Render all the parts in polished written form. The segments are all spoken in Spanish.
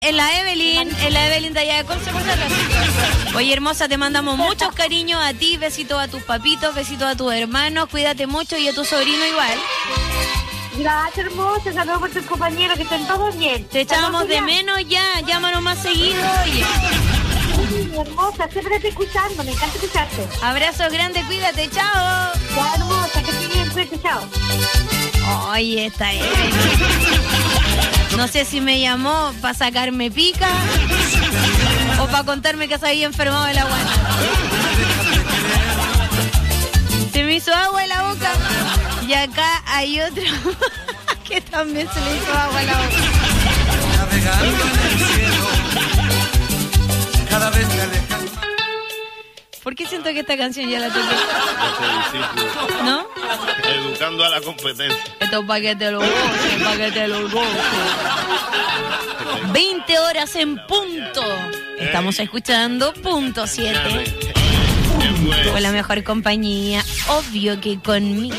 En la Evelyn de allá de Conce. Oye, hermosa, te mandamos muchos cariños a ti, besitos a tus papitos, besitos a tus hermanos, cuídate mucho y a tu sobrino igual. Gracias, hermosa, saludos por tus compañeros, que estén todos bien. Te echábamos de menos ya, llámanos más seguido, oye. Hermosa, siempre te escuchando, me encanta escucharte. Abrazos grandes, cuídate, chao. Ya, hermosa, que estés bien, cuídate, chao. Oye, esta es. No sé si me llamó para sacarme pica o para contarme que se había enfermado de la guana. Se me hizo agua en la boca. Y acá hay otro que también se le hizo agua en la boca. Navegando en el cielo, cada vez te alejas. ¿Por qué siento que esta canción ya la toqué? ¿No? Educando a la competencia. Esto es para que te lo goces, 20 horas en punto. Estamos escuchando Punto 7. Con la mejor compañía, obvio que conmigo.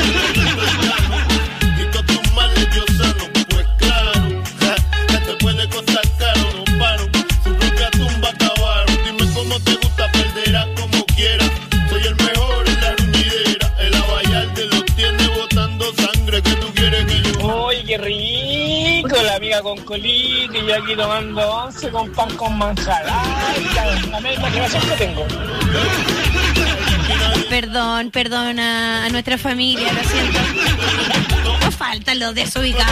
Y con tus males yo sano, pues claro, que te puede costar caro, no paro. Su propia tumba acabaron. Dime cómo te gusta, perderás como quieras. Soy el mejor en la ruñidera. El Abayalde lo tiene botando sangre. Que tú quieres que yo. ¡Oye, qué rico! La amiga con colita y yo aquí tomando once con pan con manjar. ¡Ay, la misma imaginación que tengo! Perdón a nuestra familia, lo siento. No faltan los desubicados.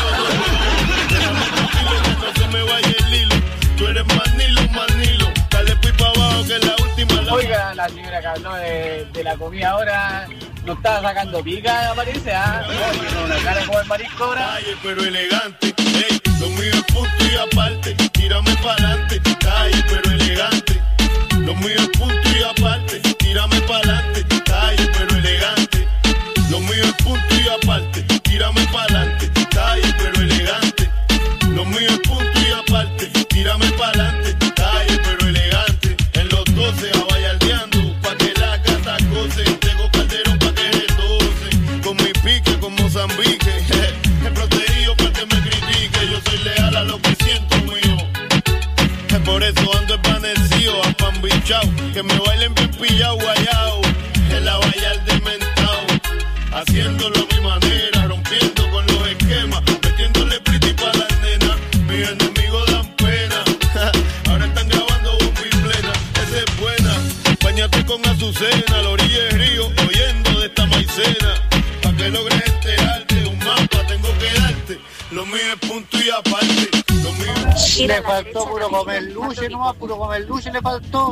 No se me vaya el hilo. Tú eres manilo. Dale pues para abajo que la última. Oiga, la señora que habló de la comida ahora no estaba sacando pica, parece, ¿ah? Oye, no, una cara como el marisco ahora. Calle, pero elegante. Ey, lo mío es punto y aparte. Tírame pa'lante. Calle, pero elegante. Lo mío es punto y aparte. Tírame pa'lante. Calle, pero elegante. Lo mío es punto y aparte. Tírame pa'lante. Calle, pero elegante. Lo mío es punto y aparte. Tírame pa'lante. Calle, pero elegante. En los 12 abayaldeando. Pa' que la casa goce. Tengo calderón pa' que retose. Con mi pique, con Mozambique. He protegido pa' que me critique. Yo soy leal a lo que siento mío. Por eso ando esvanecido, apambichao. Que me bailen bien pillao, guayao. El Abayalde mentao. Haciéndolo a mi manera, rompiendo con los esquemas. Metiéndole pretty pa' las nenas. Mis enemigos dan pena. Ahora están grabando bomba y plena. Esa es buena. Báñate con Azucena, a la orilla del río, oyendo de esta maicena. Pa' que logres enterarte, un mapa tengo que darte. Lo mío es punto y aparte. Lo mío es... Le faltó puro comer luche, nomás, puro comer luche le faltó.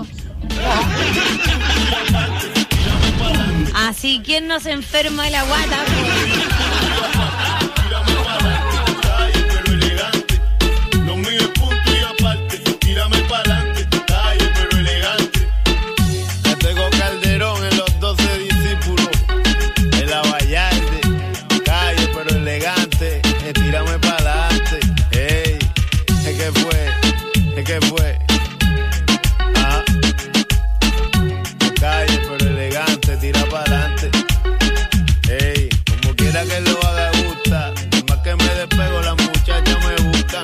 Así, ¿quién nos enferma de la guata? Calle, pero elegante. Lo mío es punto y aparte. Tírame pa'lante. Calle, pero elegante. Que tengo calderón en los 12 discípulos. El Abayalde. Calle, pero elegante. Tírame pa'lante. Ey, es que fue. Ah. Calle, pero elegante. Tira pa'lante. Ey, como quiera que lo haga, gusta. Más que me despego, las muchachas me buscan.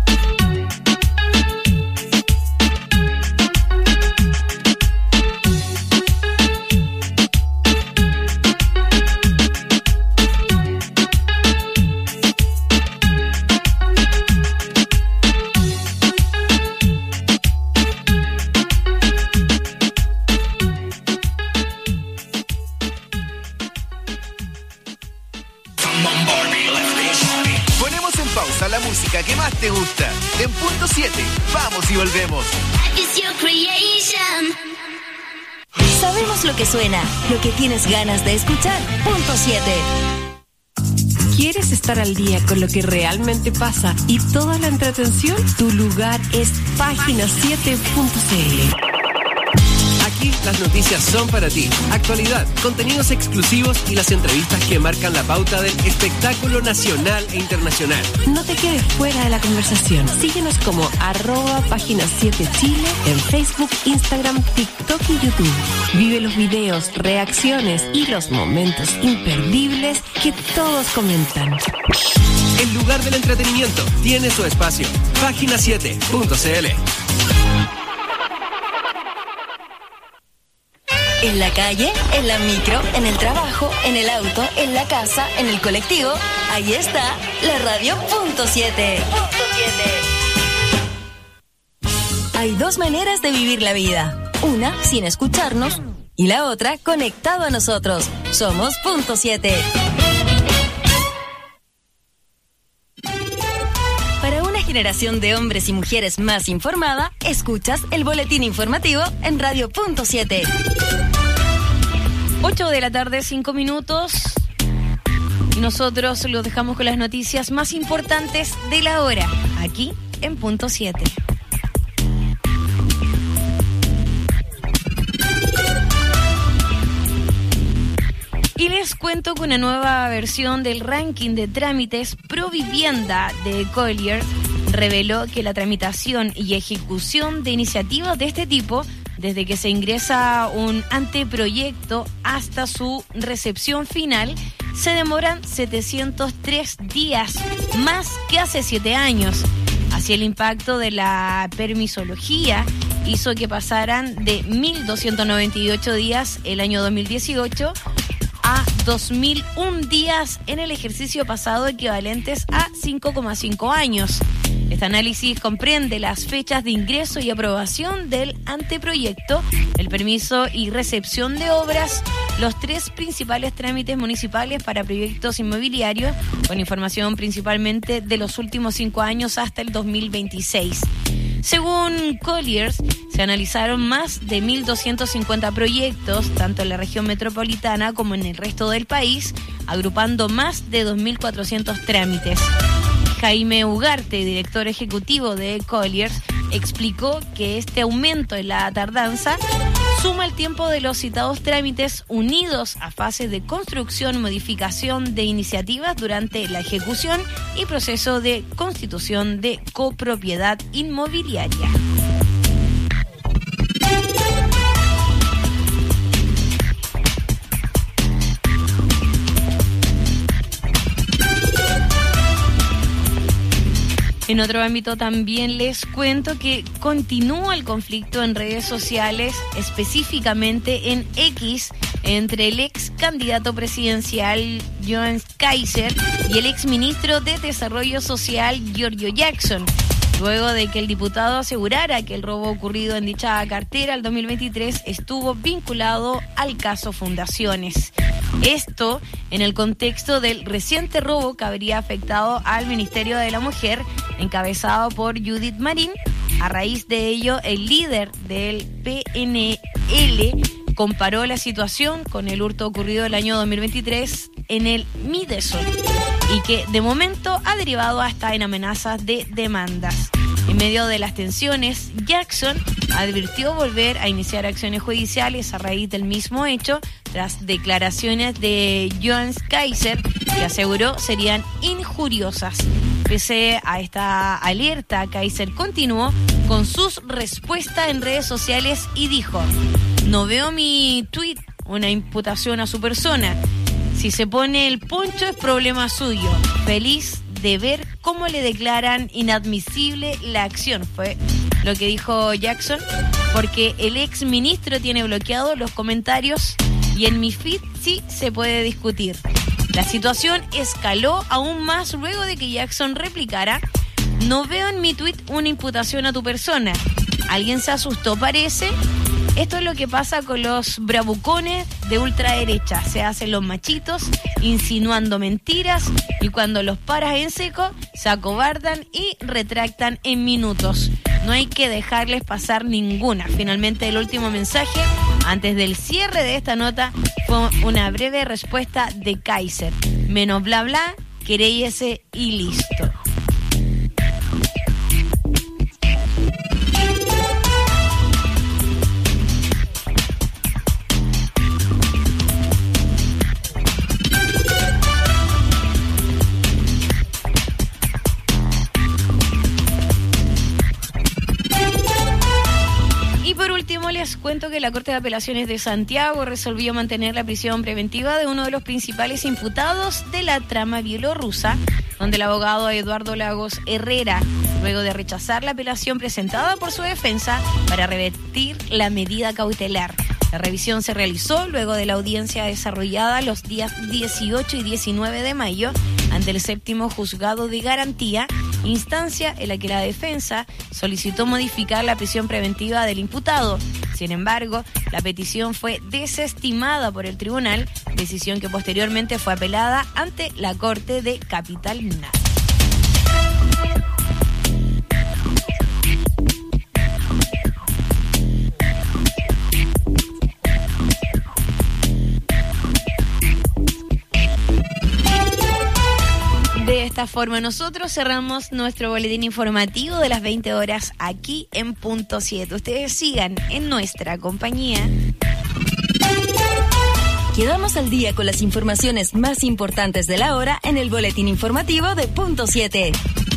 Ponemos en pausa la música que más te gusta. En Punto 7, vamos y volvemos. Sabemos lo que suena, lo que tienes ganas de escuchar. Punto 7. ¿Quieres estar al día con lo que realmente pasa y toda la entretención? Tu lugar es página7.cl. Aquí las noticias son para ti. Actualidad, contenidos exclusivos y las entrevistas que marcan la pauta del espectáculo nacional e internacional. No te quedes fuera de la conversación. Síguenos como @página7chile en Facebook, Instagram, TikTok y YouTube. Vive los videos, reacciones y los momentos imperdibles que todos comentan. El lugar del entretenimiento tiene su espacio. Página7.cl. En la calle, en la micro, en el trabajo, en el auto, en la casa, en el colectivo, ahí está la radio .7. Hay dos maneras de vivir la vida. Una sin escucharnos y la otra conectado a nosotros. Somos .7. Para una generación de hombres y mujeres más informada, escuchas el boletín informativo en radio .7. 8 de la tarde, 5 minutos. Y nosotros los dejamos con las noticias más importantes de la hora, aquí en .7. Y les cuento que una nueva versión del ranking de trámites pro vivienda de Colliers reveló que la tramitación y ejecución de iniciativas de este tipo, desde que se ingresa un anteproyecto hasta su recepción final, se demoran 703 días, más que hace 7 años. Así, el impacto de la permisología hizo que pasaran de 1.298 días el año 2018 a 2.001 días en el ejercicio pasado, equivalentes a 5,5 años. Este análisis comprende las fechas de ingreso y aprobación del anteproyecto, el permiso y recepción de obras, los 3 principales trámites municipales para proyectos inmobiliarios, con información principalmente de los últimos 5 años hasta el 2026. Según Colliers, se analizaron más de 1.250 proyectos, tanto en la región metropolitana como en el resto del país, agrupando más de 2.400 trámites. Jaime Ugarte, director ejecutivo de Colliers, explicó que este aumento en la tardanza suma el tiempo de los citados trámites unidos a fases de construcción, modificación de iniciativas durante la ejecución y proceso de constitución de copropiedad inmobiliaria. En otro ámbito también les cuento que continúa el conflicto en redes sociales, específicamente en X, entre el ex candidato presidencial Joan Kaiser y el ex ministro de Desarrollo Social Giorgio Jackson, luego de que el diputado asegurara que el robo ocurrido en dicha cartera el 2023 estuvo vinculado al caso Fundaciones. Esto en el contexto del reciente robo que habría afectado al Ministerio de la Mujer, encabezado por Judith Marín. A raíz de ello, el líder del PNL comparó la situación con el hurto ocurrido el año 2023 en el Midesol y que de momento ha derivado hasta en amenazas de demandas. En medio de las tensiones, Jackson advirtió volver a iniciar acciones judiciales a raíz del mismo hecho, tras declaraciones de Joan Kaiser que aseguró serían injuriosas. Pese a esta alerta, Kaiser continuó con sus respuestas en redes sociales y dijo: "No veo mi tweet una imputación a su persona. Si se pone el poncho es problema suyo. Feliz de ver cómo le declaran inadmisible la acción", fue lo que dijo Jackson, porque el ex ministro tiene bloqueados los comentarios y en mi feed sí se puede discutir. La situación escaló aún más luego de que Jackson replicara: "No veo en mi tweet una imputación a tu persona. ¿Alguien se asustó, parece?". Esto es lo que pasa con los bravucones de ultraderecha. Se hacen los machitos insinuando mentiras y cuando los paras en seco se acobardan y retractan en minutos. No hay que dejarles pasar ninguna. Finalmente, el último mensaje antes del cierre de esta nota fue una breve respuesta de Kaiser: "Menos bla bla, queréyese y listo". Les cuento que la Corte de Apelaciones de Santiago resolvió mantener la prisión preventiva de uno de los principales imputados de la trama bielorrusa, donde el abogado Eduardo Lagos Herrera, luego de rechazar la apelación presentada por su defensa para revertir la medida cautelar. La revisión se realizó luego de la audiencia desarrollada los días 18 y 19 de mayo ante el 7º Juzgado de Garantía, instancia en la que la defensa solicitó modificar la prisión preventiva del imputado. Sin embargo, la petición fue desestimada por el tribunal, decisión que posteriormente fue apelada ante la Corte de Capital Nacional. De esta forma nosotros cerramos nuestro boletín informativo de las 20 horas aquí en Punto 7. Ustedes sigan en nuestra compañía. Quedamos al día con las informaciones más importantes de la hora en el boletín informativo de Punto 7.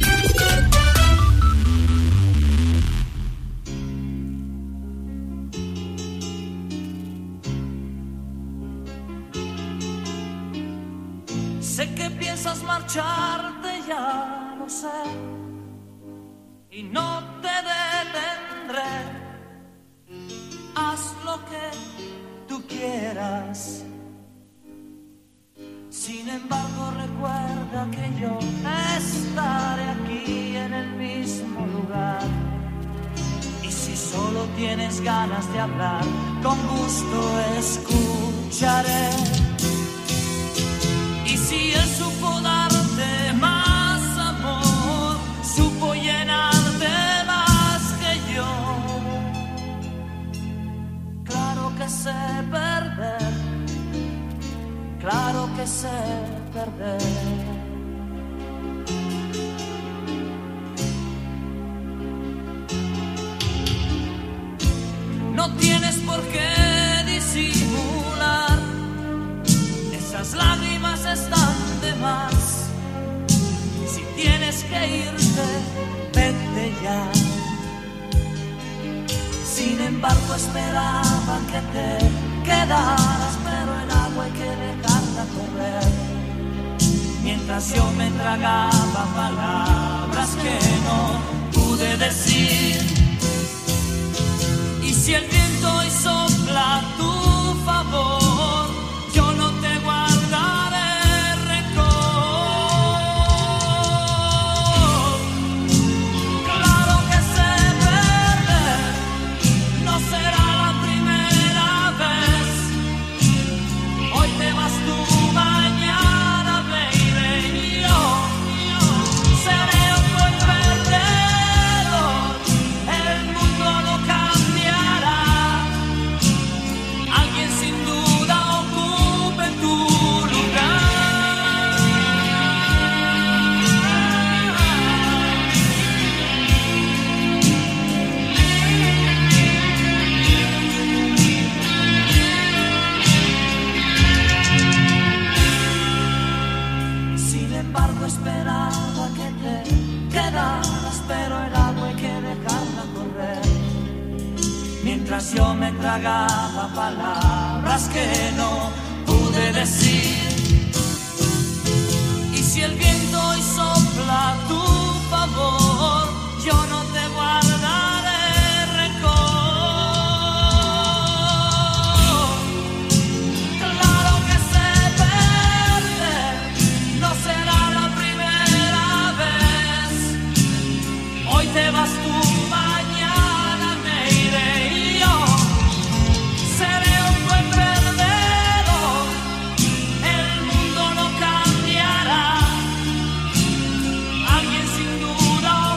Sé que piensas marcharte, ya lo sé, y no te detendré. Haz lo que tú quieras. Sin embargo, recuerda que yo estaré aquí en el mismo lugar. Y si solo tienes ganas de hablar, con gusto escucharé. Y si él supo darte más amor, supo llenarte más que yo. Claro que sé perder, claro que sé perder. No tienes por qué disimular. Las lágrimas están de más. Si tienes que irte, vete ya. Sin embargo, esperaba que te quedaras, pero el agua hay que dejarla correr. Mientras yo me tragaba palabras que no pude decir. Y si el viento hoy sopla a tu favor, yo no te guardaré rencor. Claro que sé perder, no será la primera vez. Hoy te vas tú, mañana baby, y yo seré un buen perdedor. El mundo no cambiará. Alguien sin duda esperaba que te quedaras, pero el agua hay que dejarla correr. Mientras yo me tragaba palabras que no pude decir. Y si el viento hoy sopla a tu favor, yo no te guardaré rencor. Claro que sé perder, no será la primera vez. Hoy te vas tú, mañana me iré y yo seré un buen perdedor. El mundo no cambiará. Alguien sin duda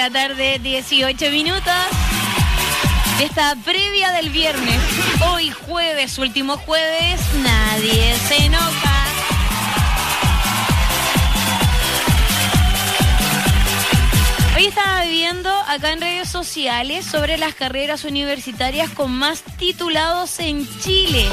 la tarde, 18 minutos. De esta previa del viernes. Hoy jueves, último jueves, nadie se enoja. Hoy estaba viendo acá en redes sociales sobre las carreras universitarias con más titulados en Chile.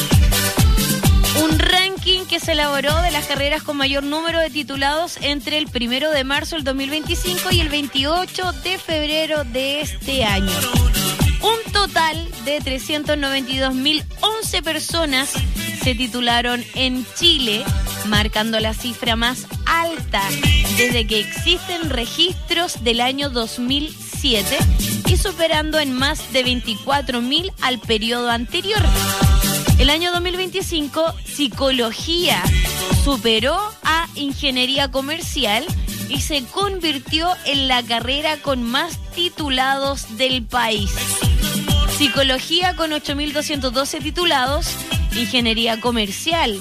Un ranking que se elaboró de las carreras con mayor número de titulados entre el 1 de marzo del 2025 y el 28 de febrero de este año. Un total de 392.011 personas se titularon en Chile, marcando la cifra más alta desde que existen registros del año 2007 y superando en más de 24.000 al periodo anterior. El año 2025, psicología superó a ingeniería comercial y se convirtió en la carrera con más titulados del país. Psicología con 8.212 titulados, ingeniería comercial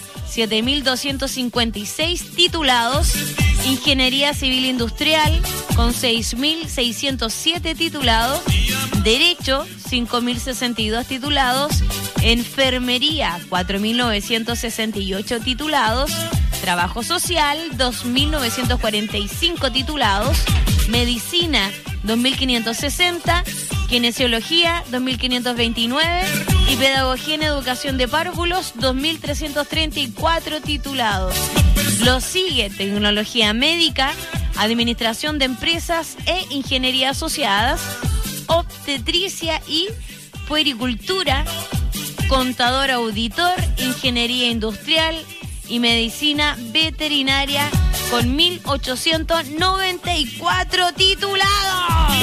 7.256 titulados, ingeniería civil industrial con 6.607 titulados, derecho 5.062 titulados, enfermería 4.968 titulados, trabajo social 2.945 titulados, medicina 2.560, kinesiología 2.529 y pedagogía en educación de párvulos 2.334 titulados. Lo sigue tecnología médica, administración de empresas e ingeniería asociadas, obstetricia y puericultura, contador auditor, ingeniería industrial y medicina veterinaria con 1.894 titulados.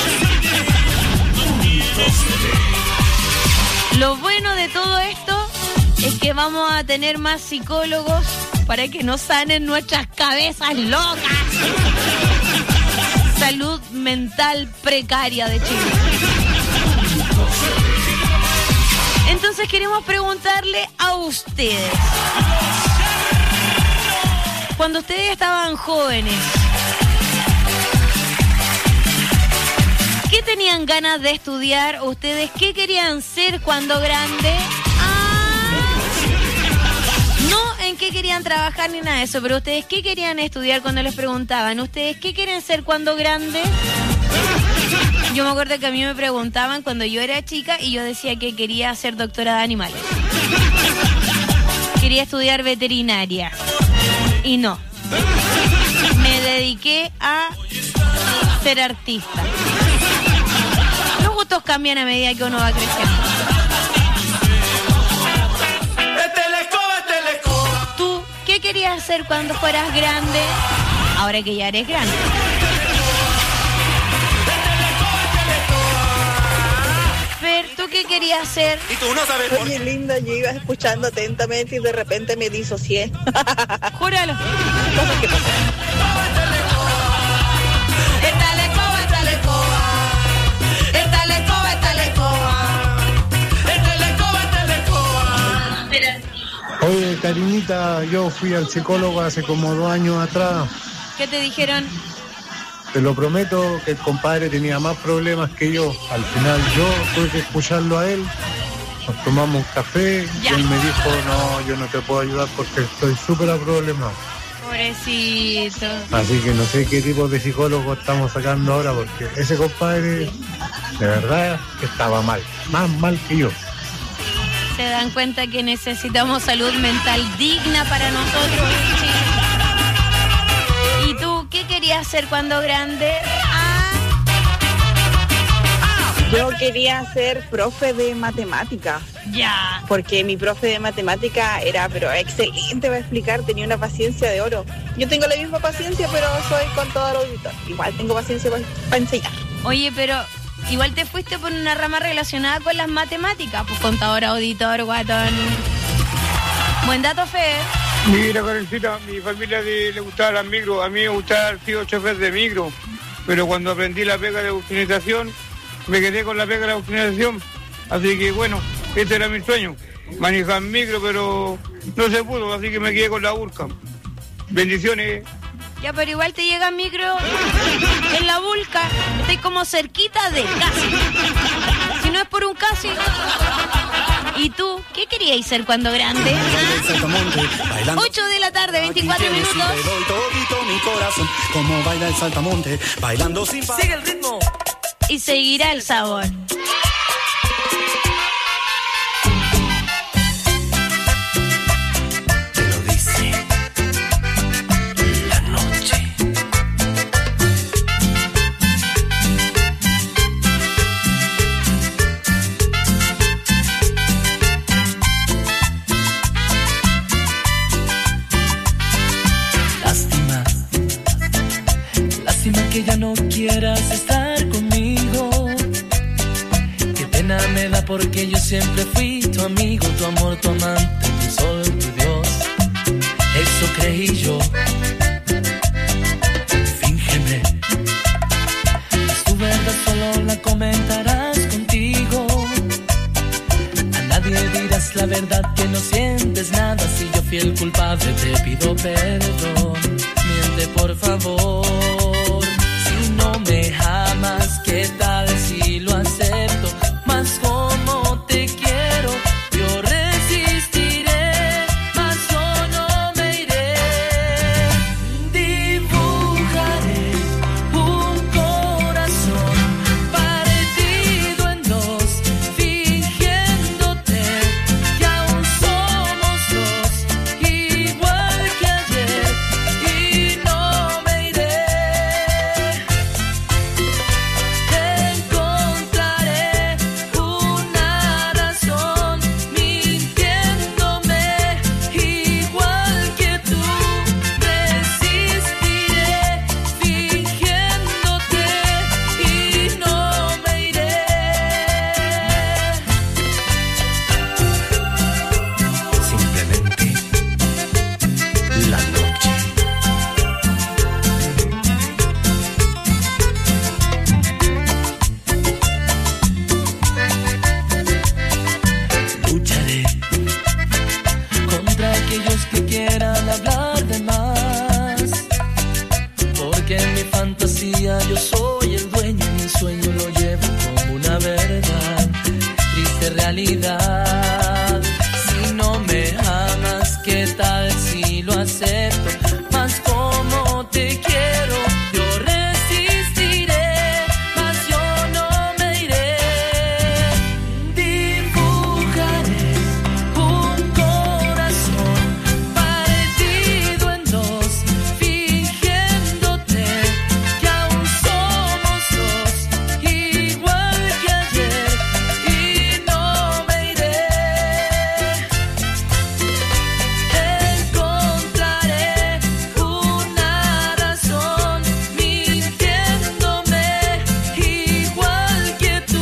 Lo bueno de todo esto es que vamos a tener más psicólogos para que nos sanen nuestras cabezas locas. Salud mental precaria de Chile. Entonces queremos preguntarle a ustedes, cuando ustedes estaban jóvenes, ¿qué tenían ganas de estudiar? ¿Ustedes qué querían ser cuando grande? No en qué querían trabajar ni nada de eso, pero ustedes qué querían estudiar cuando les preguntaban. ¿Ustedes qué quieren ser cuando grande? Yo me acuerdo que a mí me preguntaban cuando yo era chica y yo decía que quería ser doctora de animales. Quería estudiar veterinaria. Y no. Me dediqué a ser artista. Los gustos cambian a medida que uno va creciendo. ¿Tú qué querías hacer cuando fueras grande? Ahora que ya eres grande. Fer, ¿tú qué querías hacer? Y tú no sabes por qué. Oye, linda, yo iba escuchando atentamente y de repente me disocié. Júralo. Cosas que pasan. Oye, cariñita, yo fui al psicólogo hace como 2 años atrás. ¿Qué te dijeron? Te lo prometo que el compadre tenía más problemas que yo. Al final yo tuve que escucharlo a él. Nos tomamos un café y él me dijo, no, yo no te puedo ayudar porque estoy súper problemado. Pobrecito. Así que no sé qué tipo de psicólogo estamos sacando ahora porque ese compadre de verdad que estaba mal, más mal que yo. Se dan cuenta que necesitamos salud mental digna para nosotros. ¿Y tú qué querías ser cuando grande? Yo quería ser profe de matemática. Ya. Porque mi profe de matemática era pero excelente para explicar, tenía una paciencia de oro. Yo tengo la misma paciencia, pero soy contador auditor. Igual tengo paciencia para enseñar. Oye, pero igual te fuiste por una rama relacionada con las matemáticas, pues contador, auditor, guatón. Buen dato, Fer. Mira, Karencita, mi familia le gustaba las micro, a mí me gustaba haber sido chofer de micro, pero cuando aprendí la pega de automatización, me quedé con la pega de la automatización, así que bueno, este era mi sueño, manejar micro, pero no se pudo, así que me quedé con la URCA. Bendiciones. Ya, pero igual te llega micro en la Vulca. Estoy como cerquita de casi. Si no es por un casi. ¿Y tú? ¿Qué queríais ser cuando grande? 8 de la tarde, 24 minutos. Mi corazón, como baila el saltamonte, bailando sin parar. Sigue el ritmo. Y seguirá el sabor. Que ya no quieras estar conmigo. Qué pena me da porque yo siempre fui tu amigo, tu amor, tu amante, tu sol, tu Dios. Eso creí yo. Fíngeme. Tu verdad solo la comentarás contigo. A nadie dirás la verdad que no sientes nada. Si yo fui el culpable te pido perdón. Miente por favor. No me amas, ¿qué tal si lo acepto? Más como te quiero, yo resistiré, más yo no me iré. Dibujaré un corazón partido en dos, fingiéndote que aún somos dos, igual que ayer, y no me iré. Yo soy el dueño y mi sueño lo llevo como una verdad, triste realidad. Si no me amas, ¿qué tal si lo acepto? Más como te quiero, yo resistiré, más yo no me iré. Dibujaré un corazón partido en dos, fingiéndote que aún somos dos, igual que ayer, y no me iré. Encontraré una razón mintiéndome, igual que tú.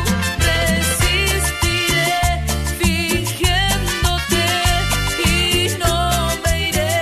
Resistiré fingiéndote y no me iré.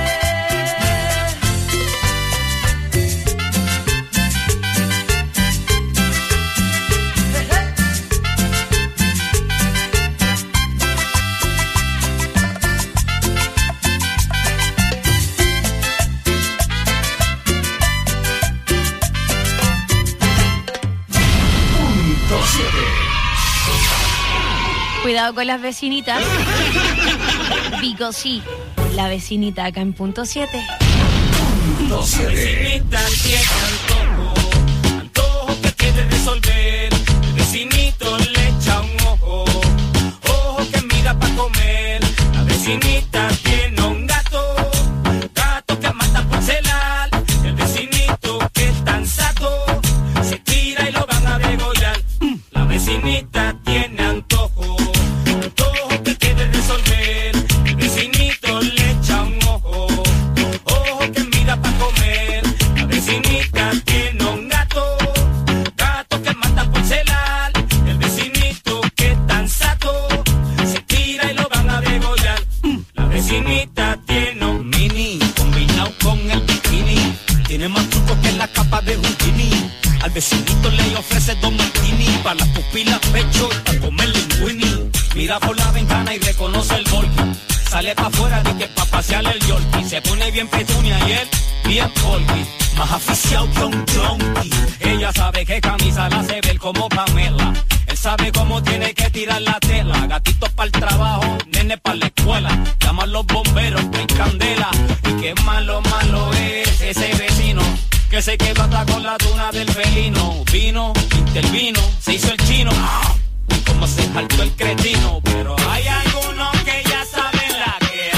Cuidado con las vecinitas. Vigo sí, la vecinita acá en punto 7. Punto 7. Vecinita tiene antojo que quiere resolver. El vecinito le echa un ojo, ojo que mira pa' comer. La vecinita tiene un gato, gato que mata por celar. El vecinito que es tan saco, se tira y lo van a degollar. La vecinita tiene antojo, antojo que quiere resolver. El vecinito le echa un ojo, ojo que mira pa' comer. La vecinita tiene un gato, gato que mata por celar. El vecinito que es tan saco, se tira y lo van a degollar. La vecinita tiene un mini, combinado con el bikini. Tiene más trucos que la capa de Houdini. Al vecinito le ofrece dos martini, para las pupilas pecho y para comer linguini. Mira por la ventana y reconoce el golpe. Sale pa' afuera de que pa' pasearle el yorkie. Se pone bien petunia y él bien polky, más aficiado que un junkie. Ella sabe que camisa la hace ver como Pamela. Él sabe cómo tiene que tirar la tela. Gatitos para el trabajo, nene para la escuela. Llaman los bomberos, que hay candela. Y qué malo es ese vecino que se quedó hasta con la tuna del felino. Vino, intervino, se hizo el chino. Y como se saltó el cretino. Pero hay algunos que ya saben la que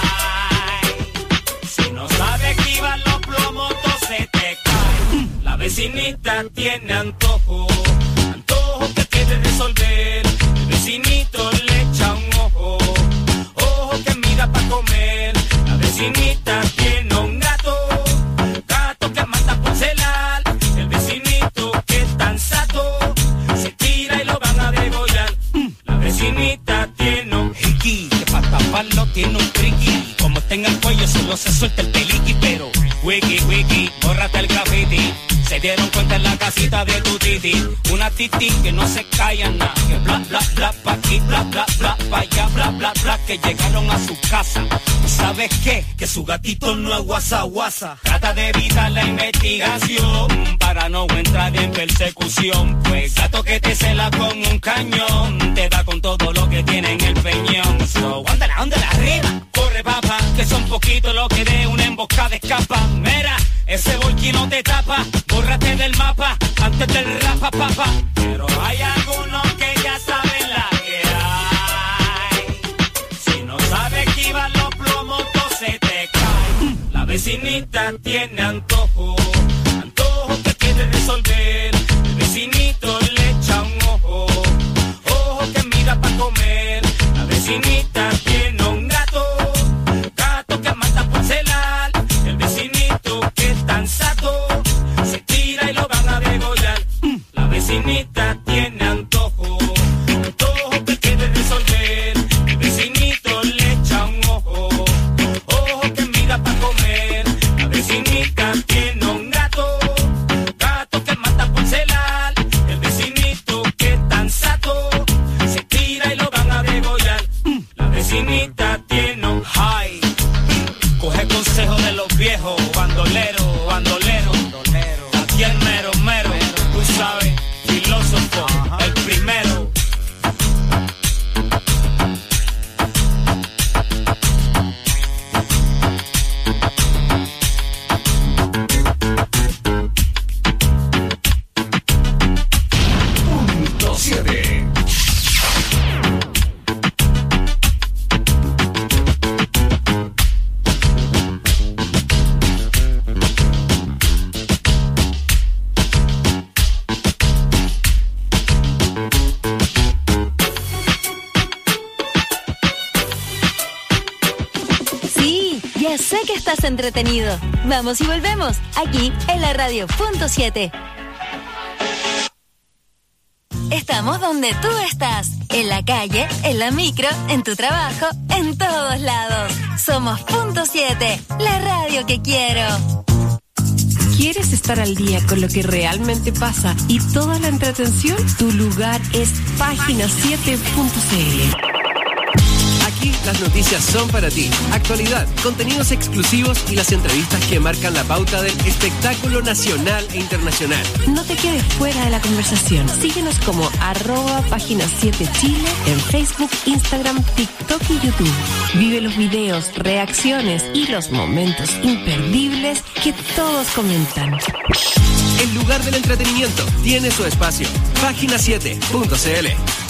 hay. Si no sabes esquivar los plomos, se te cae. La vecinita tiene antojo, antojo que quiere resolver. El vecinito le echa un ojo, ojo que mira pa' comer. La vecinita tiene un gato, gato que manda por celar. El vecinito que es tan sato, se tira y lo van a degollar. La vecinita tiene un hiki, que pa' taparlo tiene un triqui. Como está en el cuello solo se suelta el peliqui, pero wiki, bórrate el graffiti. Se dieron cuenta en la casita de tu titi. Una titi que no se calla nada. Que bla, bla, bla, pa' aquí, bla, bla, bla, pa' allá, bla, bla, bla. Que llegaron a su casa. ¿Sabes qué? Que su gatito no es guasa. Trata de evitar la investigación para no entrar en persecución. Pues gato que te cela con un cañón te da con todo lo que tiene en el peñón. So, ándale arriba. Corre, papá, que son poquitos los que de una emboscada escapa. Mira, ese volquino te tapa. Bórrate del mapa antes del rapa, papá. Pero hay algunos que ya saben la que hay. Si no sabes esquivar los plomos, se te cae. La vecinita tiene antojo, antojo que quiere resolver. El vecinito le echa un ojo, ojo que mira pa' comer. La vecinita tiene un gato, gato que manda por celar. El vecinito que es tan sato, se tira y lo van a degollar. La vecinita tiene antojo, antojo que quiere resolver. El vecinito le echa un ojo, ojo que mira pa' comer. La vecinita tiene un gato, gato que mata por celar. El vecinito que es tan sato, se tira y lo van a degollar. La vecinita tiene un high, coge consejo de los viejos, bandolero. Aquí el mero, tú sabes, filósofo, el primero. Punto 7. Ya sé que estás entretenido. Vamos y volvemos, aquí en la radio Punto 7. Estamos donde tú estás, en la calle, en la micro, en tu trabajo, en todos lados. Somos Punto 7, la radio que quiero. ¿Quieres estar al día con lo que realmente pasa y toda la entretención? Tu lugar es página7.cl. Aquí las noticias son para ti. Actualidad, contenidos exclusivos y las entrevistas que marcan la pauta del espectáculo nacional e internacional. No te quedes fuera de la conversación. Síguenos como @página7chile en Facebook, Instagram, TikTok y YouTube. Vive los videos, reacciones y los momentos imperdibles que todos comentan. El lugar del entretenimiento tiene su espacio. Página7.cl.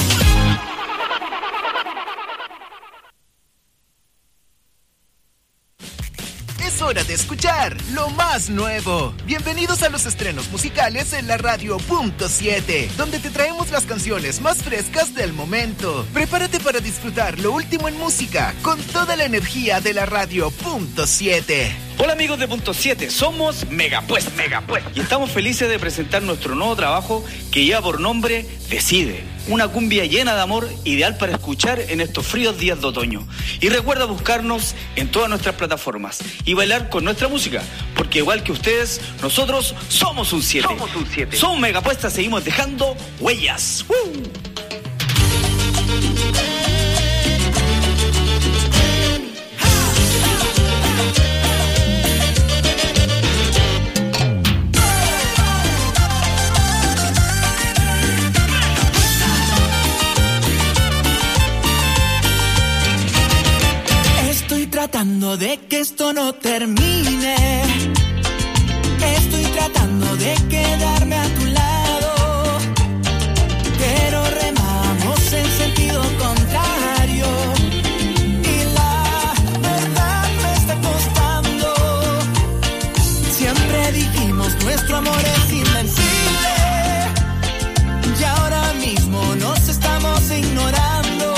Es hora de escuchar lo más nuevo. Bienvenidos a los estrenos musicales en la radio Punto 7, donde te traemos las canciones más frescas del momento. Prepárate para disfrutar lo último en música con toda la energía de la radio Punto 7. Hola amigos de Punto 7, somos Megapuest. Y estamos felices de presentar nuestro nuevo trabajo que lleva por nombre Decide. Una cumbia llena de amor, ideal para escuchar en estos fríos días de otoño. Y recuerda buscarnos en todas nuestras plataformas y bailar con nuestra música, porque igual que ustedes, nosotros somos un 7. Somos Megapuest, seguimos dejando huellas. tratando de que esto no termine. Estoy tratando de quedarme a tu lado, pero remamos en sentido contrario. Y la verdad me está costando. Siempre dijimos nuestro amor es invencible, y ahora mismo nos estamos ignorando.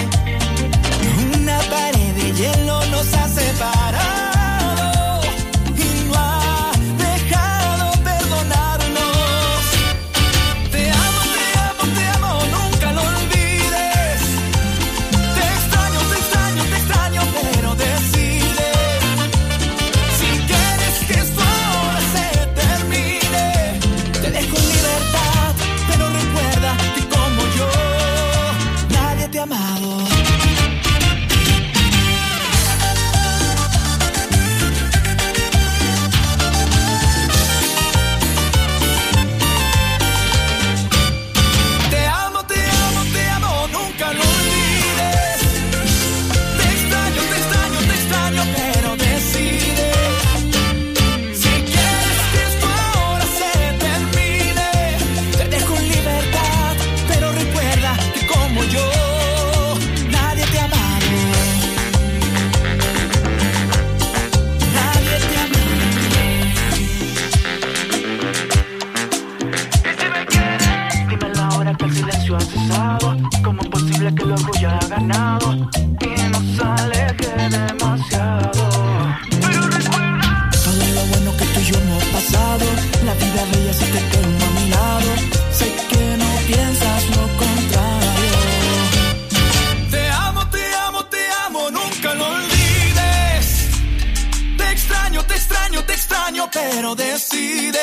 Una pared de hielo nos ha separado y no ha dejado perdonarnos. Te amo, te amo, te amo, nunca lo olvides. Te extraño, te extraño, te extraño, pero decide. Si quieres que esto ahora se termine, te dejo en libertad, pero recuerda que como yo, nadie te ha amado. ¿Cómo es posible que el orgullo haya ganado y nos aleje demasiado? Pero recuerda todo lo bueno que tú y yo hemos pasado. La vida bella si te tengo a mi lado. Sé que no piensas lo contrario. Te amo, te amo, te amo, nunca lo olvides. Te extraño, te extraño, te extraño, pero decide.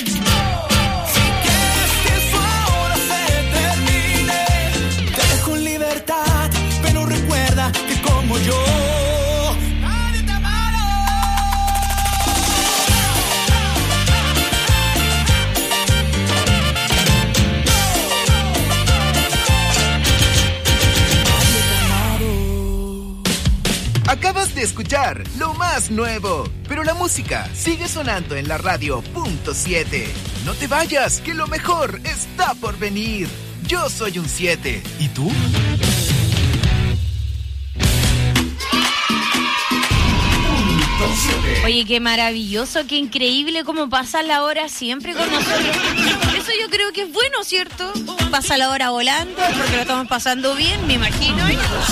Pero recuerda que como yo, nadie te amado. Acabas de escuchar lo más nuevo, pero la música sigue sonando en la radio .7. No te vayas, que lo mejor está por venir. Yo soy un 7. ¿Y tú? Oye, qué maravilloso, qué increíble cómo pasa la hora siempre con nosotros. Eso yo creo que es bueno, ¿cierto? Pasa la hora volando porque lo estamos pasando bien, me imagino.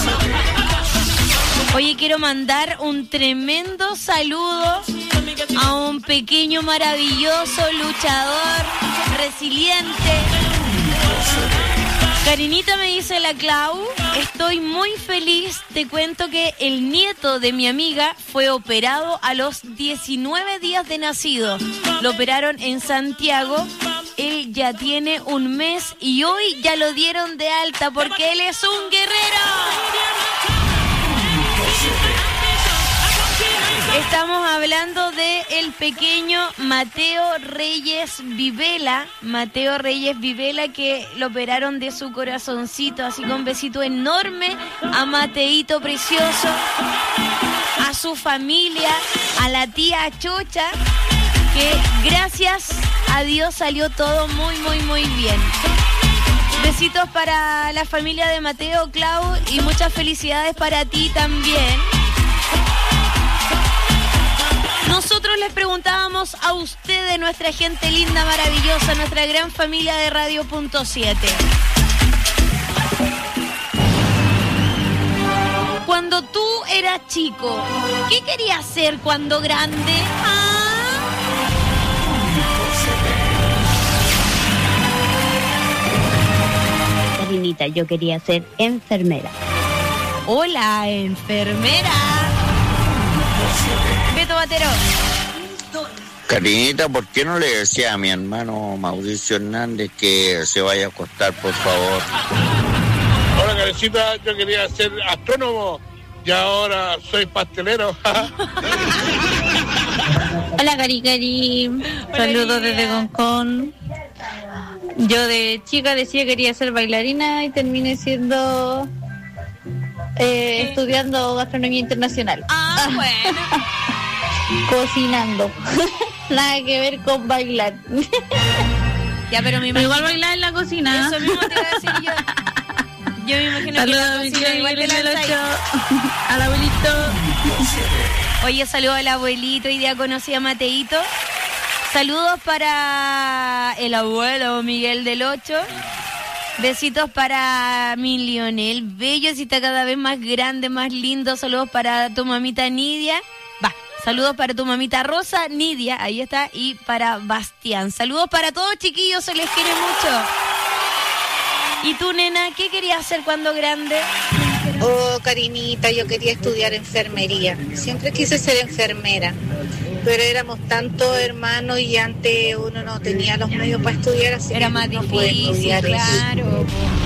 Oye, quiero mandar un tremendo saludo a un pequeño maravilloso luchador, resiliente. Karinita, me dice la Clau, estoy muy feliz, te cuento que el nieto de mi amiga fue operado a los 19 días de nacido. Lo operaron en Santiago, él ya tiene un mes y hoy ya lo dieron de alta porque él es un guerrero. Estamos hablando de el pequeño Mateo Reyes Vivela. Mateo Reyes Vivela, que lo operaron de su corazoncito. Así que un besito enorme a Mateito precioso, a su familia, a la tía Chocha, que gracias a Dios salió todo muy, muy, muy bien. Besitos para la familia de Mateo, Clau, y muchas felicidades para ti también. Nosotros les preguntábamos a ustedes, nuestra gente linda, maravillosa, nuestra gran familia de Radio .7. Cuando tú eras chico, ¿qué querías ser cuando grande? Karinita, yo quería ser enfermera. Hola, enfermera. Beto Batero. Karinita, ¿por qué no le decía a mi hermano Mauricio Hernández que se vaya a acostar, por favor? Hola, Karencita, yo quería ser astrónomo y ahora soy pastelero. Hola, Cari. Saludos desde Concón. Yo de chica decía que quería ser bailarina y terminé siendo estudiando gastronomía internacional. Bueno. Cocinando. Nada que ver con bailar. Ya, pero me imagino... Igual bailar en la cocina. Eso mismo te iba a decir yo. Yo me imagino que la cocina igual te lanzáis. Al abuelito. Oye, saludos al abuelito, hoy día conocí a Mateito. Saludos para el abuelo Miguel del 8. Besitos para mi Lionel Bello, si está cada vez más grande, más lindo. Saludos para tu mamita Nidia. Saludos para tu mamita Rosa, Nidia, ahí está, y para Bastián. Saludos para todos, chiquillos, se les quiere mucho. ¿Y tú, nena, qué querías hacer cuando grande? Oh, Karinita, yo quería estudiar enfermería. Siempre quise ser enfermera, pero éramos tantos hermanos y antes uno no tenía los medios para estudiar, así era que más no difícil, claro.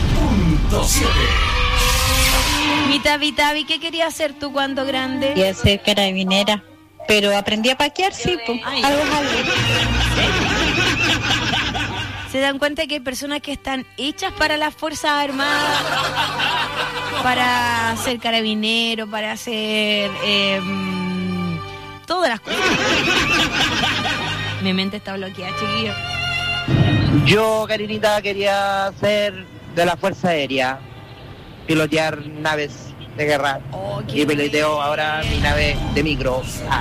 Mi Tavi, ¿qué querías hacer tú cuando grande? Quería ser carabinera, pero aprendí a paquear, sí, pues, algo. ¿Se dan cuenta que hay personas que están hechas para las Fuerzas Armadas? Para ser carabinero, para hacer todas las cosas. Mi mente está bloqueada, chiquillo. Yo, Karinita, quería ser de la Fuerza Aérea, pilotear naves de guerra. Y piloteo ahora mi nave de micro.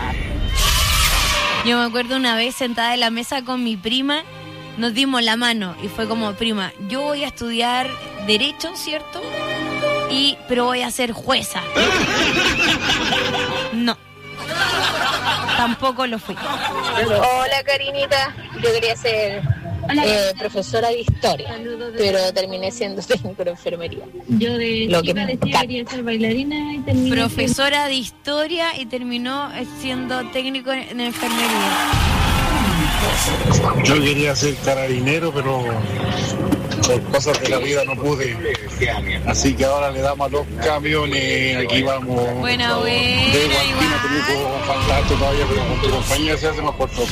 Yo me acuerdo una vez sentada en la mesa con mi prima, nos dimos la mano y fue como, prima, yo voy a estudiar Derecho, ¿cierto? Pero voy a ser jueza. No. Tampoco lo fui. Hola, Karinita. Yo quería ser profesora de historia, pero terminé siendo técnico de enfermería. Yo de Lo que chica me decía que quería ser bailarina y terminé profesora de historia y terminó siendo técnico en enfermería. Yo quería ser carabinero, pero por cosas de la vida no pude. Así que ahora le damos a los camiones. Aquí vamos. Buena, de Guantina, tenemos fantástico todavía, pero con tu compañía se hace más corto.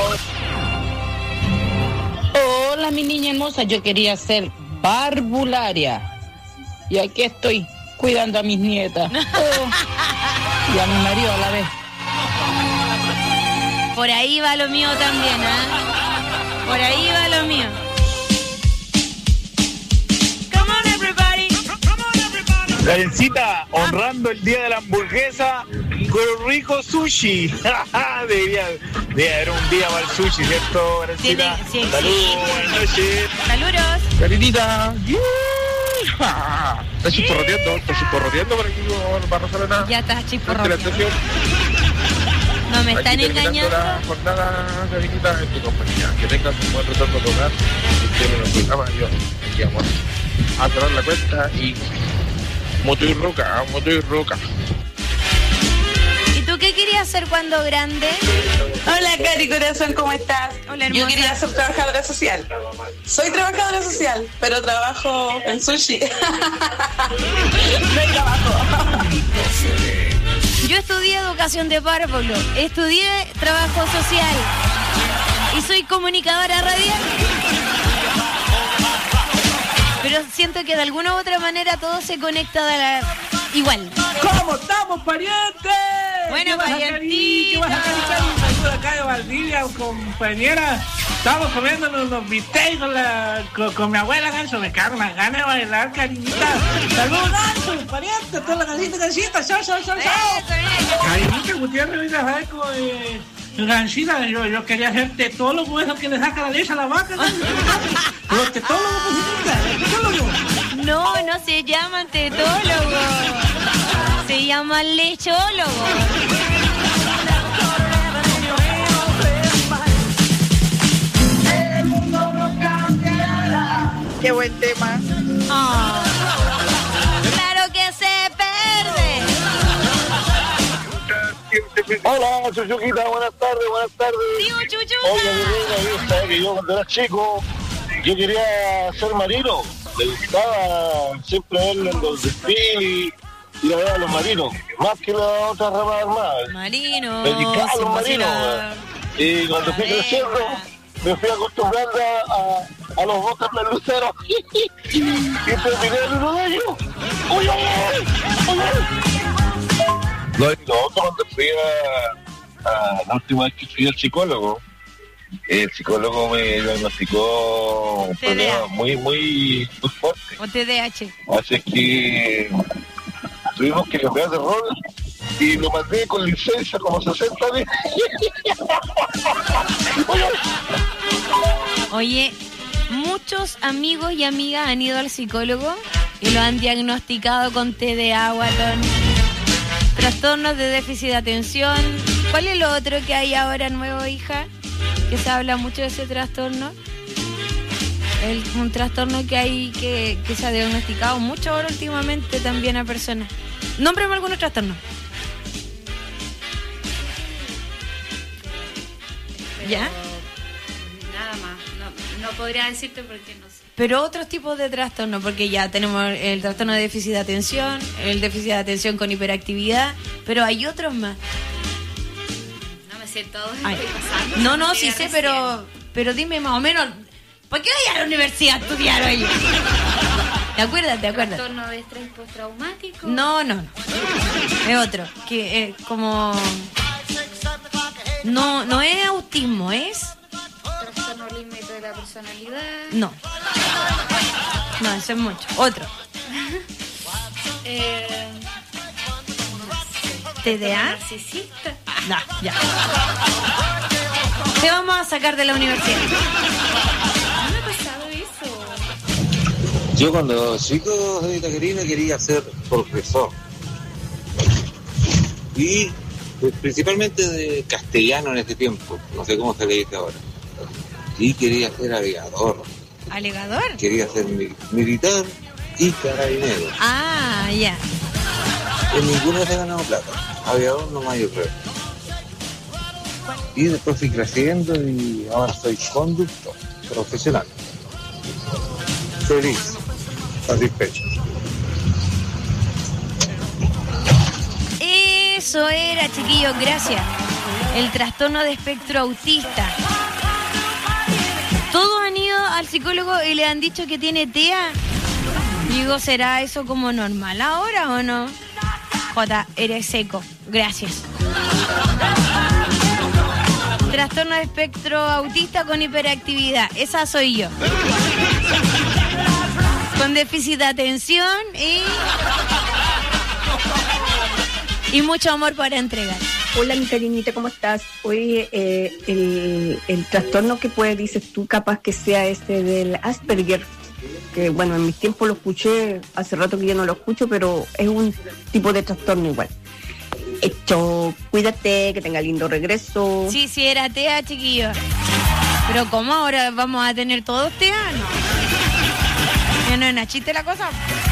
Hola, mi niña hermosa. Yo quería ser parvularia. Y aquí estoy, cuidando a mis nietas. Y a mi marido a la vez. Por ahí va lo mío también, Por ahí va lo mío. Come on, everybody. Karencita, honrando el día de la hamburguesa con rico sushi. Debería haber un día para el sushi, ¿cierto, Karencita? Sí. Saludos, buenas noches. Saludos. Karenita. Está chisporroteando por aquí para no saber nada. Ya estás chisporroteando. No me están engañando. La jornada, Karinita, en tu compañía. Que tengas un buen retorno a tu hogar. Y que me lo programa yo. Aquí vamos a cerrar la cuenta y moto y roca. ¿Y tú qué querías hacer cuando grande? Hola, Cari Corazón, ¿cómo estás? Hola, hermosa. Yo quería ser trabajadora social. Soy trabajadora social, pero trabajo en sushi. No hay trabajo. Yo estudié educación de párvulo, estudié trabajo social y soy comunicadora radial. Pero siento que de alguna u otra manera todo se conecta igual. ¿Cómo estamos, parientes? Bueno, parientito. ¿Qué vas a hacer, acá de Valdivia, compañera? Estamos comiendo unos bistecs con mi abuela, Ganso. Me cago en las ganas de bailar, Karinita. Saludos, Ganso, pariente, toda la gancita. Chao. Karinita Gutiérrez, hoy sabes con Gancita. Yo quería ser tetólogo, eso que le saca la leche a la vaca. Los tetólogos, pues, No se llaman tetólogos. Se llaman lechólogos. Qué buen tema. Oh, claro que se pierde. Hola, Chuchuquita, buenas tardes. Tío Chuchuca. Oye, mi reina, ¿viste? Que yo cuando era chico, yo quería ser marino. Me gustaba siempre verlo en los desfiles y ver a los marinos, más que las otras ramas armadas. Marinos. Me dedicaba a los marinos. Y cuando fui creciendo, me fui acostumbrando a los botes peluceros y terminé en uno de ellos. ¡Uy! No, y lo otro, cuando fui a la última vez que fui al psicólogo, el psicólogo me diagnosticó un problema muy fuerte. O TDAH. Así que tuvimos que cambiar de rol y lo mandé con licencia como 60 días. Oye, muchos amigos y amigas han ido al psicólogo y lo han diagnosticado con TDA, guatón. Trastornos de déficit de atención. ¿Cuál es lo otro que hay ahora nuevo, hija? Que se habla mucho de ese trastorno. Un trastorno que hay que se ha diagnosticado mucho ahora últimamente también a personas. Nómbrame algunos trastornos. Pero ¿ya? Nada más. No podría decirte porque no sé. Pero otros tipos de trastornos, porque ya tenemos el trastorno de déficit de atención, el déficit de atención con hiperactividad, pero hay otros más. No me sé todo. No, sí sé, pero dime más o menos, ¿por qué vayas a la universidad a estudiar, oye? ¿Te acuerdas? ¿Trastorno de estrés postraumático? No. Es otro, que es como... No es autismo, es... ¿Trastorno límite de la personalidad? No, eso es mucho. Otro. ¿TDA? ¿Narcisista? No, ya. Te vamos a sacar de la universidad. ¿No me ha pasado eso? Yo cuando chico, señorita Karina, quería ser profesor. Y principalmente de castellano en este tiempo. No sé cómo se le dice ahora. Y quería ser alegador. ¿Alegador? Quería ser militar y carabinero. Ah, ya. En ninguno se ganaba plata. Aviador nomás, yo creo. Y después fui creciendo y ahora soy conductor profesional. Feliz, satisfecho. Eso era, chiquillos, gracias. El trastorno de espectro autista. Todos han ido al psicólogo y le han dicho que tiene TEA. Digo, ¿será eso como normal ahora o no? Jota, eres seco. Gracias. Trastorno de espectro autista con hiperactividad. Esa soy yo. Con déficit de atención y mucho amor para entregar. Hola, mi Karinita, ¿cómo estás? Oye, el trastorno que dices tú, capaz que sea ese del Asperger, que bueno, en mis tiempos lo escuché, hace rato que ya no lo escucho, pero es un tipo de trastorno igual. Hecho, cuídate, que tenga lindo regreso. Sí, era TEA, chiquillos. Pero ¿cómo ahora vamos a tener todos TEA? No. Ya no es una chiste la cosa.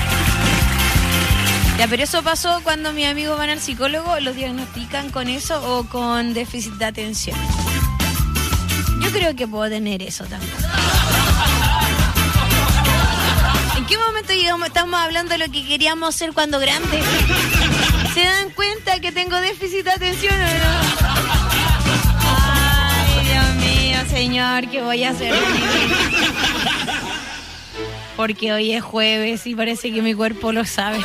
Ya, pero eso pasó cuando mis amigos van al psicólogo, los diagnostican con eso o con déficit de atención. Yo creo que puedo tener eso también. ¿En qué momento llegamos? Estamos hablando de lo que queríamos ser cuando grandes. ¿Se dan cuenta que tengo déficit de atención o no? Ay, Dios mío, señor, ¿qué voy a hacer? Porque hoy es jueves y parece que mi cuerpo lo sabe.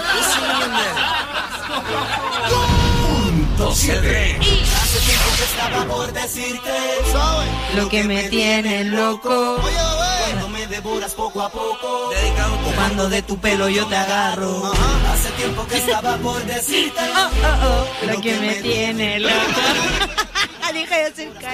Punto 7. Hace tiempo que estaba por decirte lo que me tiene loco. Cuando me devoras poco a poco, cuando de tu pelo yo te agarro. Hace tiempo que estaba por decirte lo que me tiene loco. Deja de hacer cara.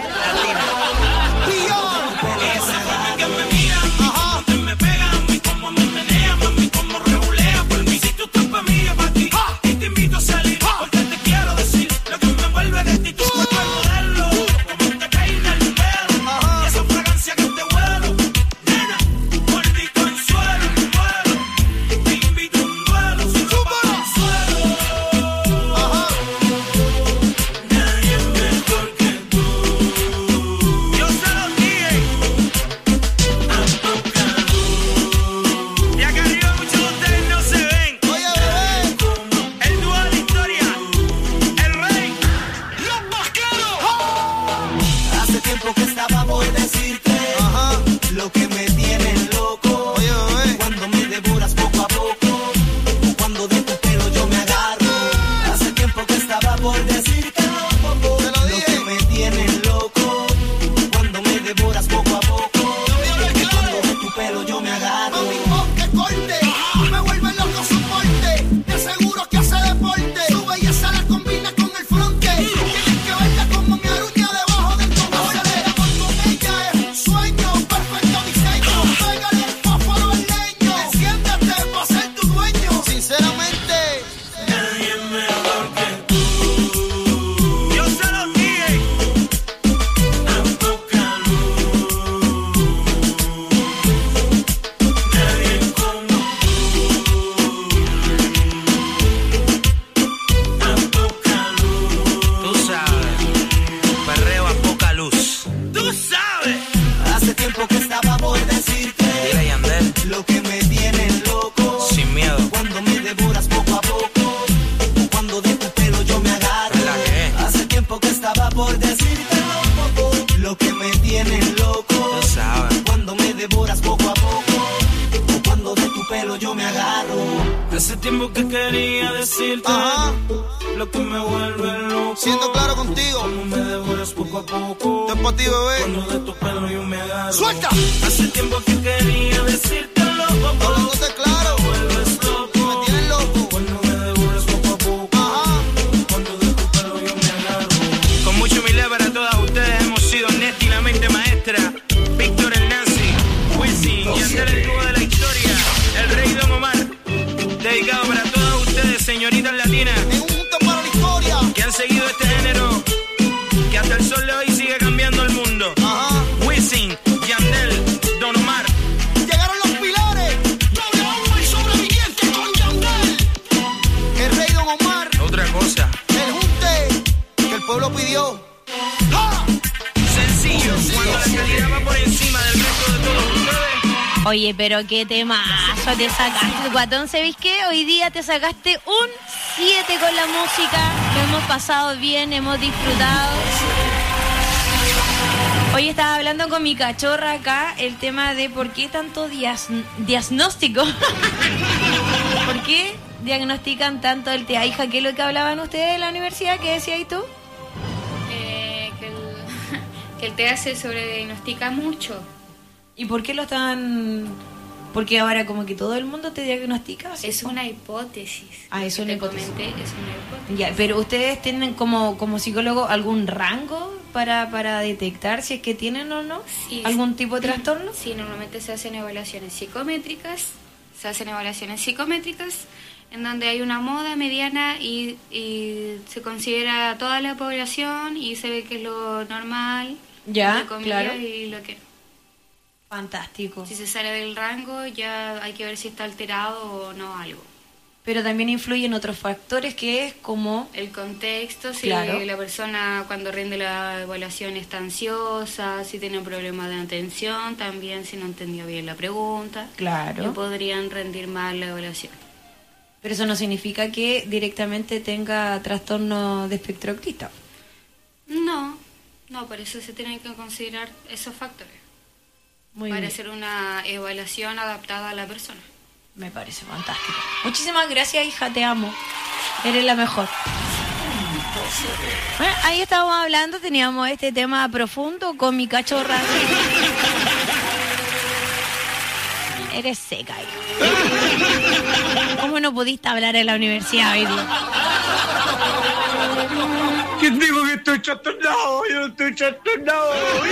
Que me mira, me pega, como me menea, mami, como regulea por mí. Si tú estás pa' mí, yo pa' ti. Y te invito a salir, porque te quiero decir lo que me envuelve de ti. Tu cuerpo es modelo, como te peina el pelo. Y esa fragancia que te huelo, nena, mordito en suelo, te invito a un duelo, sin consuelo. Nadie mejor que tú. Yo se lo dije. carro. Hace tiempo que quería decirte lo que me vuelve loco. Siendo claro contigo, como me devoras poco a poco. Te pa' ti, bebé. Cuando de tu pelo yo me agarro. ¡Suelta! Hace tiempo que quería decirte lo poco. Hablándote claro, me vuelves loco. Me tienes loco. Cuando me devoras poco a poco. Cuando de tu pelo yo me agarro. Con mucha humildad para todas ustedes hemos sido Neti, la mente maestra, Víctor el Nancy, Wisin y Andrés el dúo de la historia, el rey Don Omar. Dedicado para todas ustedes, señoritas latinas, para la historia, que han seguido este género, que hasta el sol de hoy sigue cambiando el mundo. Wisin, Yandel, Don Omar. Llegaron los pilares, W el sobreviviente con Yandel, el rey Don Omar. Otra cosa, el junte que el pueblo pidió. Sencillo, cuando la calidad va por encima del resto de todos ustedes. Oye, pero qué temazo te sacaste, guatón. ¿Sabéis qué? Hoy día te sacaste un 7 con la música. Lo hemos pasado bien, hemos disfrutado. Hoy estaba hablando con mi cachorra acá el tema de por qué tanto diagnóstico. ¿Por qué diagnostican tanto el TEA? Hija, ¿qué es lo que hablaban ustedes en la universidad? ¿Qué decías tú? Que el TEA se sobrediagnostica mucho. ¿Y por qué lo están...? Porque ahora como que todo el mundo te diagnostica. ¿Sí? Es una hipótesis. Es una hipótesis. Comenté, es una hipótesis. Ya, pero ustedes tienen como psicólogo algún rango para detectar si es que tienen o no algún tipo de trastorno. Sí, normalmente se hacen evaluaciones psicométricas. En donde hay una moda mediana y se considera a toda la población y se ve que es lo normal. Ya, entre comillas, claro. Y lo que fantástico. Si se sale del rango, ya hay que ver si está alterado o no algo. Pero también influyen otros factores que es como... El contexto, si claro. La persona cuando rinde la evaluación está ansiosa, si tiene un problema de atención, también si no entendió bien la pregunta. Claro. Que podrían rendir mal la evaluación. Pero eso no significa que directamente tenga trastorno de espectro autista. No, por eso se tienen que considerar esos factores. Muy para bien. hacer una evaluación adaptada a la persona. Me parece fantástico. Muchísimas gracias, hija, te amo. Eres la mejor. Bueno, ahí estábamos hablando, teníamos este tema profundo con mi cachorra. Eres seca, hija. ¿Cómo no pudiste hablar en la universidad hoy día? ¿Quién dijo que estoy trastornado? Yo no estoy trastornado.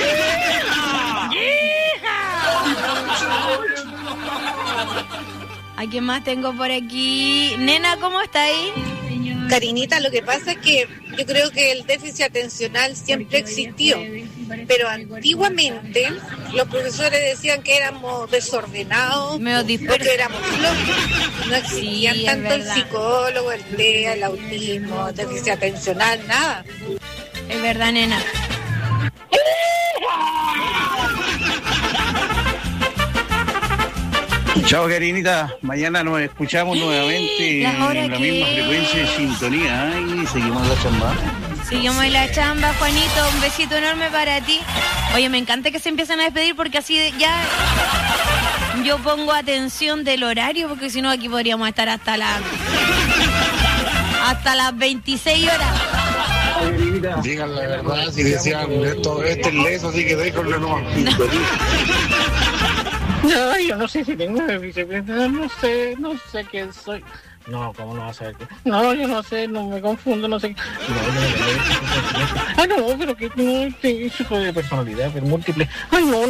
¿A quién más tengo por aquí? Nena, ¿cómo está ahí? Karinita, lo que pasa es que yo creo que el déficit atencional siempre existió, pero antiguamente los profesores decían que éramos desordenados, porque éramos flojos. No existían Sí, tanto el verdad. psicólogo, el TEA, el autismo, el déficit atencional, nada. Es verdad, nena. Chao, Karinita. Mañana nos escuchamos nuevamente ¿La hora en la qué? misma frecuencia de sintonía. Y seguimos la chamba. Seguimos en la chamba, Juanito. Un besito enorme para ti. Oye, me encanta que se empiecen a despedir porque así ya yo pongo atención del horario, porque si no aquí podríamos estar hasta las 26 horas. Digan la verdad, si decían esto, este es leso, así que déjenlo nomás. No, yo no sé si tengo vicepresidente, no sé quién soy. No, ¿cómo no vas a saber qué? No, yo no sé, no me confundo, no sé. No, pero que no, eso de personalidad, pero múltiple. Ay, no.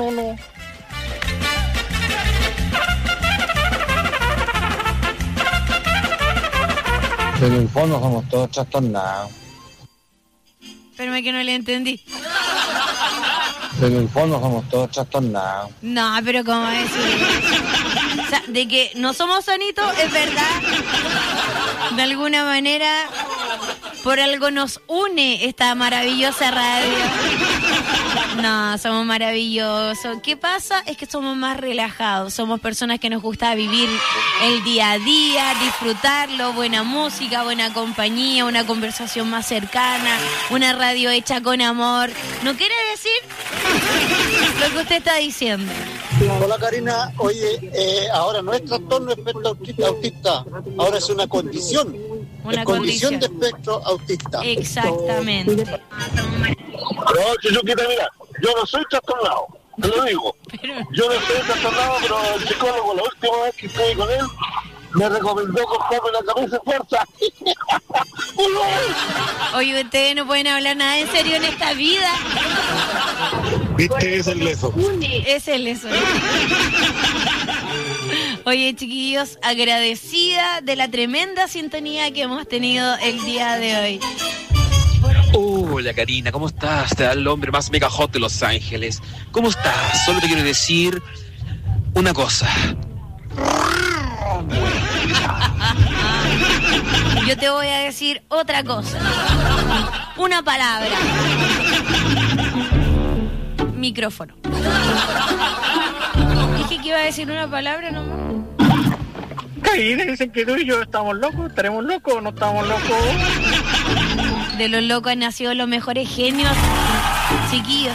En el fondo somos todos trastornados. Espérame que no le entendí. En el fondo somos todos trastornados. No, pero ¿cómo decir? O sea, de que no somos sanitos, es verdad. De alguna manera, por algo nos une esta maravillosa radio. No, somos maravillosos. ¿Qué pasa? Es que somos más relajados. Somos personas que nos gusta vivir el día a día, disfrutarlo, buena música, buena compañía, una conversación más cercana, una radio hecha con amor. ¿No quiere decir lo que usted está diciendo? Hola Karina, oye, ahora no es trastorno espectro autista, ahora es una condición. Una condición de espectro autista. Exactamente. No, Chuchuquita, mira, yo no soy trastornado, te lo digo. Yo no soy trastornado, pero el psicólogo, la última vez que estuve con él, me recomendó cortarme la cabeza de fuerza. Oye, ustedes no pueden hablar nada en serio en esta vida. ¿Viste? Es el leso. Es el leso. Oye, chiquillos, agradecida de la tremenda sintonía que hemos tenido el día de hoy. Hola Karina, ¿cómo estás? Te da el hombre más mega hot de Los Ángeles. ¿Cómo estás? Solo te quiero decir una cosa. Yo te voy a decir otra cosa. Una palabra. Micrófono. Dije que iba a decir una palabra nomás. Karina, dicen que tú y yo estamos locos. ¿Estaremos locos o no estamos locos? De los locos han nacido los mejores genios, chiquillos.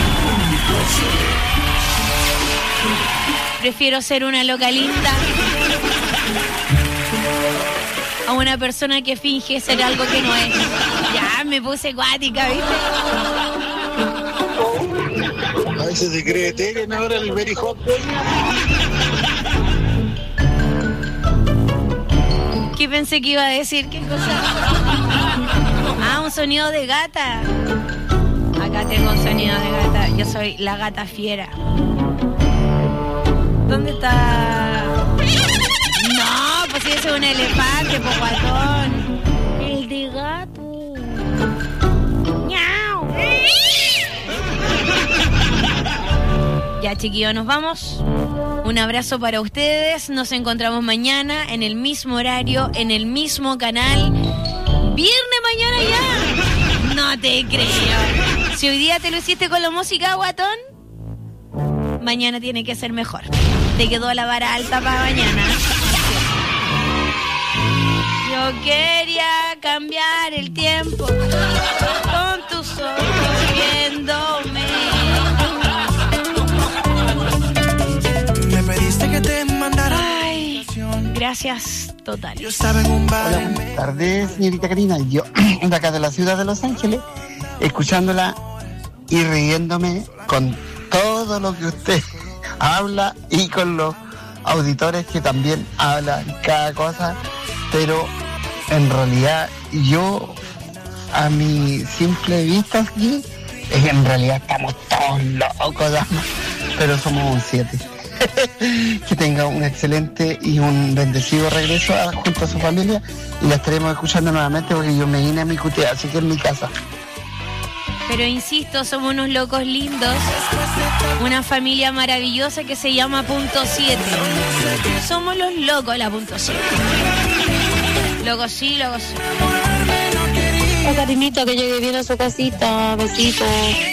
Prefiero ser una loca linda a una persona que finge ser algo que no es. Ya me puse cuática, ¿viste? A veces se cree Tegen ahora el very hot. ¿Qué pensé que iba a decir? ¿Qué cosa? Ah, un sonido de gata. Acá tengo un sonido de gata. Yo soy la gata fiera. ¿Dónde está? No, pues ese es un elefante, po guatón. El de gato. ¡Miau! Ya, chiquillos, nos vamos. Un abrazo para ustedes. Nos encontramos mañana en el mismo horario, en el mismo canal. ¡Viernes mañana ya! No te creo. Si hoy día te lo hiciste con la música, guatón, mañana tiene que ser mejor. Te quedó la vara alta para mañana. Yo quería cambiar el tiempo con tus ojos viéndome. Me pediste que te mandara. Ay, gracias, total. Hola, buenas tardes, señorita Karina. Yo, de acá de la ciudad de Los Ángeles, escuchándola y riéndome con todo lo que usted habla y con los auditores que también hablan cada cosa, pero en realidad yo, a mi simple vista aquí, es que en realidad estamos todos locos, pero somos un 7. Que tenga un excelente y un bendecido regreso junto a su familia, y la estaremos escuchando nuevamente porque yo me vine a mi cutea, así que en mi casa. Pero insisto, somos unos locos lindos, una familia maravillosa que se llama Punto 7. Somos los locos de la Punto 7. Locos sí, locos sí. Oh, Karinita, que llegue bien a su casita. Besitos.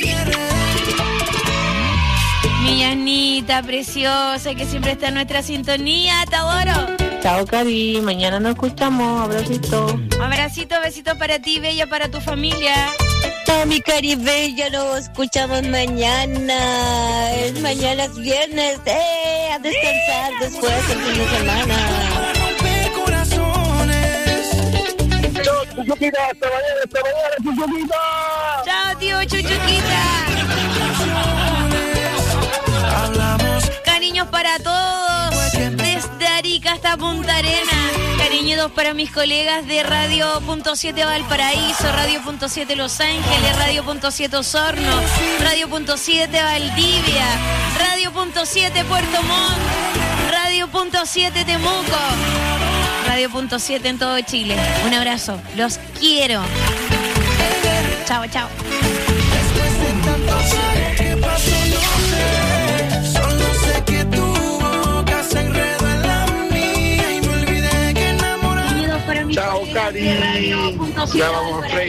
Mi Yanita preciosa, que siempre está en nuestra sintonía. Te adoro. Chao, Cari. Mañana nos escuchamos. Abracito. Abracito, besito para ti, bella, para tu familia. Chao, mi Cari bella. Nos escuchamos mañana. Mañana es viernes. A descansar después del fin de semana. Chao, Chuchuquita. Hasta mañana, Chuchuquita. Chao, tío Chuchuquita. Cariños para todos, desde Arica hasta Punta Arena. Cariñitos para mis colegas de Radio.7 Valparaíso, Radio.7 Los Ángeles, Radio.7 Osorno, Radio.7 Valdivia, Radio.7 Puerto Montt, Radio.7 Temuco, Radio.7 en todo Chile. Un abrazo, los quiero. Chao, chao. Chao, Cari. Ya vamos a freír.